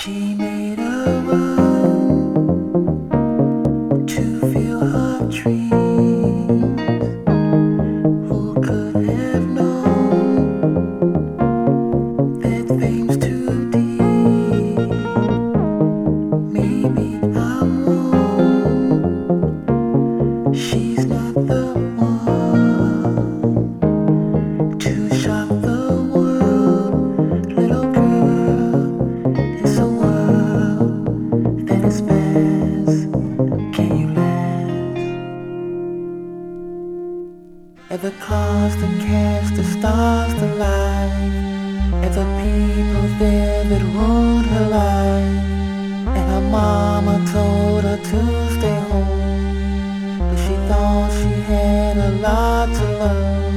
She made a run to feel her dreams. Who could have known that fame's too deep? Maybe I'm wrong. She's not the one to shock the world. Little girl, it's a world that is vast. Can you last? At the cost and cast the stars to life, at the people there that ruined her life. And her mama told her to stay home, but she thought she had a lot to learn.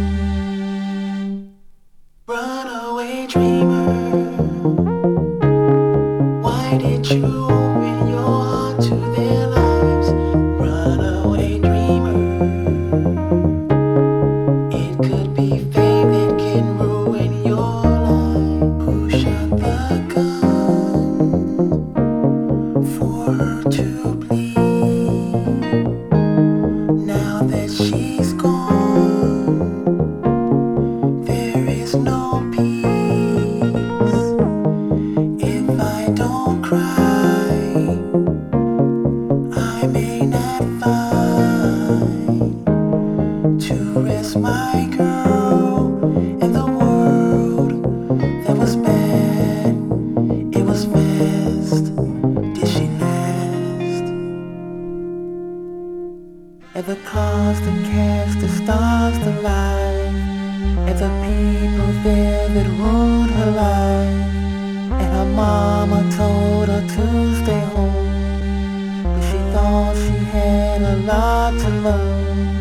Runaway dreamer, why did you open your heart to their lives? Runaway dreamer, it could be fate that can ruin your life. Who shot the gun for her to bleed? Now that she's gone, there is no peace. If I don't cry, I may not find to rest my girl in the world that was bad. It was fast. Did she last? At the cost and cast the stars to life, at the people there that ruined her life. And her mama told her to stay home, but she thought she had a lot to learn.